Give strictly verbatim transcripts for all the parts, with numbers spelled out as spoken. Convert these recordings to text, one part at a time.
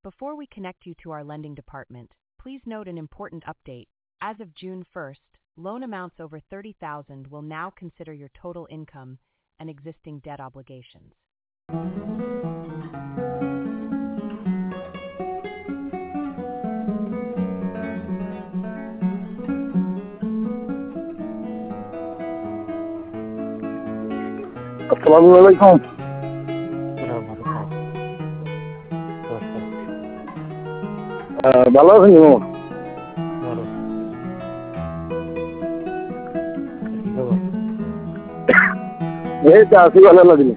Before we connect you to our lending department, please note an important update. As of June first, loan amounts over thirty thousand will now consider your total income and existing debt obligations. আসসালামু আলাইকুম। আহ, ভালো আছেন মামা? এই তো আছি ভালো লাগলে।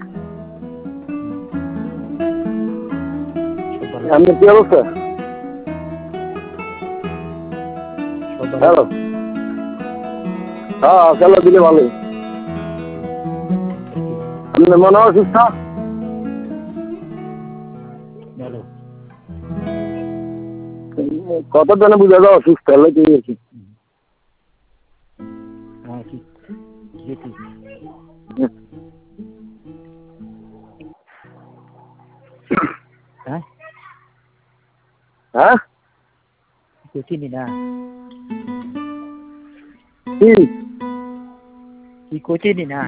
আপনার কি অবস্থা? হ্যালো, হ্যাঁ আল্লাহ দিলে ভালোই। আপনার মনে হয় অসুস্থ? কত জনে বুঝা যায় অসুস্থ হলে কি হয়েছে? হ্যাঁ চিনি না কি কি কোচিনি না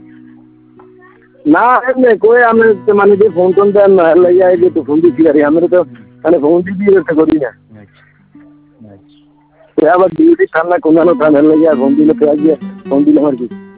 না এমনি কই আমি মানে যে ফোন টোন দেন না লাগিয়ে আই যে তো ফোন দিচ্ছি গাড়ি আমরা তো মানে ফোন দিয়ে ব্যবসা করি না। আবার ডিউটি ঠান্ডা কোনো ঠান্ডা লাগিয়ে ফোন দিলে তো আজকে ফোন দিলাম আর কি।